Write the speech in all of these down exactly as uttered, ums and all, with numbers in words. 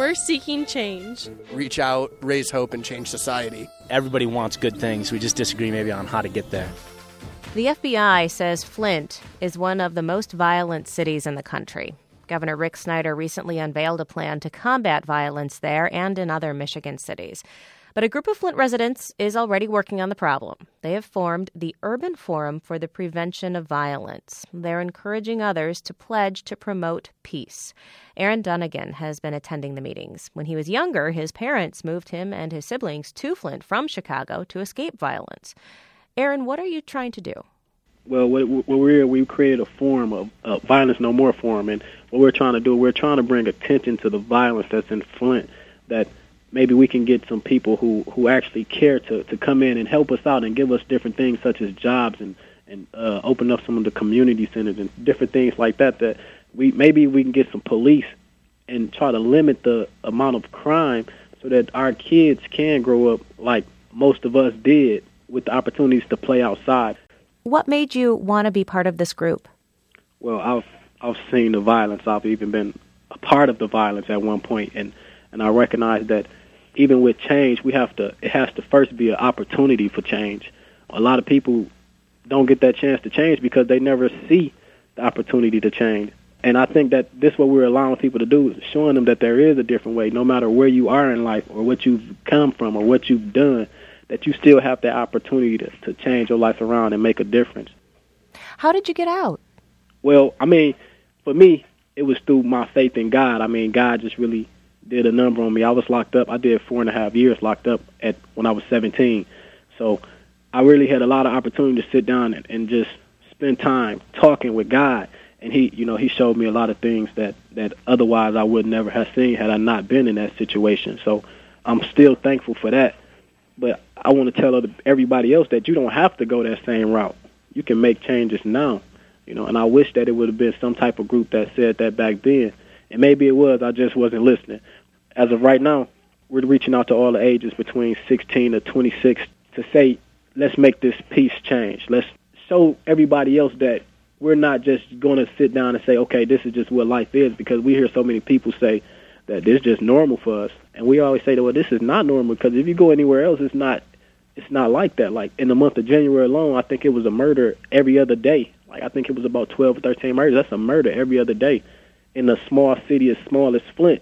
We're seeking change. Reach out, raise hope, and change society. Everybody wants good things. We just disagree maybe on how to get there. The F B I says Flint is one of the most violent cities in the country. Governor Rick Snyder recently unveiled a plan to combat violence there and in other Michigan cities. But a group of Flint residents is already working on the problem. They have formed the Urban Forum for the Prevention of Violence. They're encouraging others to pledge to promote peace. Aaron Dunnigan has been attending the meetings. When he was younger, his parents moved him and his siblings to Flint from Chicago to escape violence. Aaron, what are you trying to do? Well, what, what we're, we created a forum of uh, Violence No More Forum, and what we're trying to do, we're trying to bring attention to the violence that's in Flint, that maybe we can get some people who, who actually care to, to come in and help us out and give us different things such as jobs and, and uh, open up some of the community centers and different things like that, that we maybe we can get some police and try to limit the amount of crime so that our kids can grow up like most of us did with the opportunities to play outside. What made you want to be part of this group? Well, I've I've seen the violence. I've even been a part of the violence at one point, and, and I recognize that even with change, we have to. It has to first be an opportunity for change. A lot of people don't get that chance to change because they never see the opportunity to change. And I think that this is what we're allowing people to do, is showing them that there is a different way, no matter where you are in life or what you've come from or what you've done, that you still have the opportunity to, to change your life around and make a difference. How did you get out? Well, I mean, for me, it was through my faith in God. I mean, God just really did a number on me. I was locked up. I did four and a half years locked up at when I was seventeen. So I really had a lot of opportunity to sit down and, and just spend time talking with God. And he, you know, he showed me a lot of things that, that otherwise I would never have seen had I not been in that situation. So I'm still thankful for that. But I want to tell other, everybody else that you don't have to go that same route. You can make changes now, you know. And I wish that it would have been some type of group that said that back then. And maybe it was. I just wasn't listening. As of right now, we're reaching out to all the ages between sixteen to twenty-six to say, let's make this peace change. Let's show everybody else that we're not just going to sit down and say, okay, this is just what life is, because we hear so many people say that this is just normal for us. And we always say that, well, this is not normal, because if you go anywhere else, it's not it's not like that. Like in the month of January alone, I think it was a murder every other day. Like I think it was about twelve or thirteen murders. That's a murder every other day in a small city as small as Flint.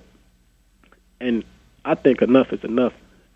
And I think enough is enough.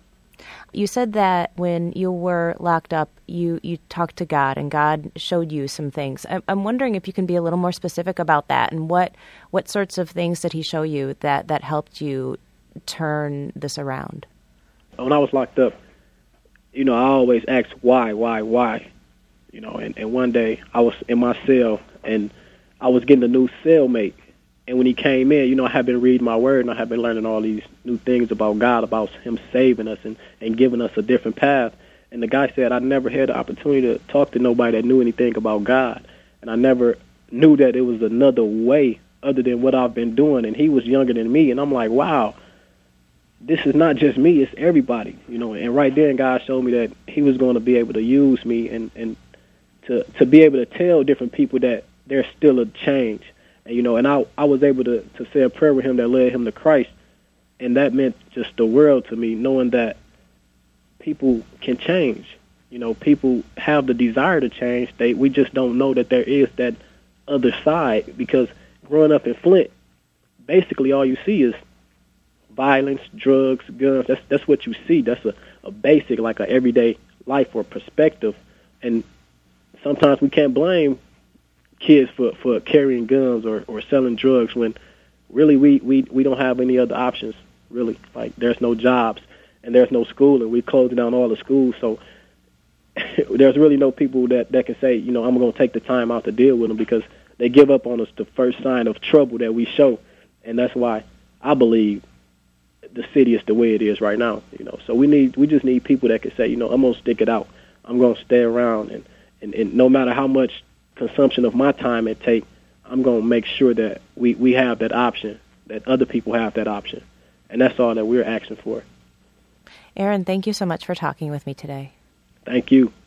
You said that when you were locked up, you, you talked to God, and God showed you some things. I'm, I'm wondering if you can be a little more specific about that, and what what sorts of things did he show you that, that helped you turn this around? When I was locked up, you know, I always asked why, why, why, you know, and, and one day I was in my cell, and I was getting a new cellmate. And when he came in, you know, I had been reading my word, and I had been learning all these new things about God, about him saving us and, and giving us a different path. And the guy said, I never had the opportunity to talk to nobody that knew anything about God. And I never knew that it was another way other than what I've been doing. And he was younger than me. And I'm like, wow, this is not just me, it's everybody. You know, and right then God showed me that he was going to be able to use me and, and to, to be able to tell different people that there's still a change. And, you know, and I I was able to, to say a prayer with him that led him to Christ, and that meant just the world to me, knowing that people can change. You know, people have the desire to change. They we just don't know that there is that other side, because growing up in Flint, basically all you see is violence, drugs, guns. That's that's what you see. That's a, a basic, like a everyday life or perspective. And sometimes we can't blame kids for, for carrying guns or, or selling drugs when really we, we, we don't have any other options, really. Like there's no jobs and there's no school, and we closed down all the schools. So there's really no people that, that can say, you know, I'm going to take the time out to deal with them, because they give up on us the first sign of trouble that we show. And that's why I believe the city is the way it is right now, you know. So we need we just need people that can say, you know, I'm going to stick it out. I'm going to stay around, and, and, and no matter how much consumption of my time it take, I'm going to make sure that we, we have that option, that other people have that option. And that's all that we're asking for. Aaron, thank you so much for talking with me today. Thank you.